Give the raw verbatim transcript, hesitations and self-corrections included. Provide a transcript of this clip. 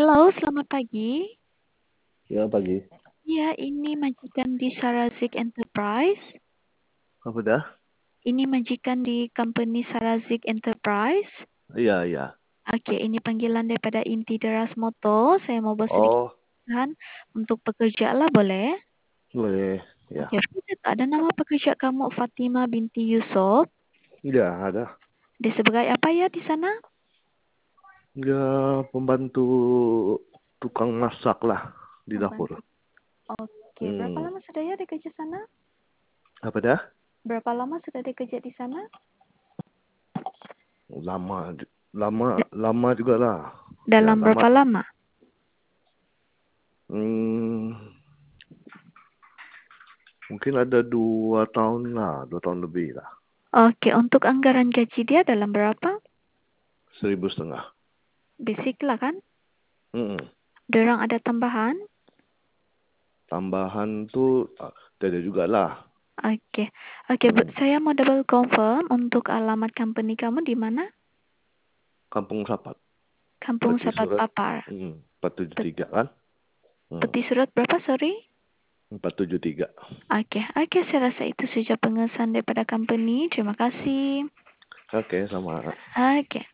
Halo, selamat pagi. Ya, pagi. Ya, ini majikan di Sarazik Enterprise. Apa dah? Ini majikan di company Sarazik Enterprise. Iya, iya. Oke, ini panggilan daripada Inti Deras Moto. Saya mau bersedikit Oh, untuk pekerja lah, boleh? boleh. Ya. Oke, ada nama pekerja kamu Fatima binti Yusof. Iya, ada. Dia sebagai apa ya di sana? Ya, pembantu tukang masak lah di dapur. Membantu. Oke, berapa Hmm. lama sudah ya di kerja sana? Apa dah? Berapa lama sudah dikerja di sana? Lama, ju- lama, lama juga lah. Ya, Dalam lama berapa lah. lama? Hmm, mungkin ada dua tahun lah, dua tahun lebih lah. Oke, untuk anggaran gaji dia dalam berapa? Seribu setengah. Basic lah kan? Hmm. Dorang ada tambahan? Tambahan tuh ah, ada juga lah. Oke. Oke, Bu, Hmm. saya mau double confirm untuk alamat company kamu di mana? Kampung Sapat. Kampung Peti Sapat surat. Papar. Hmm. empat tujuh Pet- tiga kan? Hmm. Peti surat berapa, sorry? empat tujuh tiga. Oke, oke, saya rasa itu saja pengesahan daripada company. Terima kasih. Oke, sama. Oke.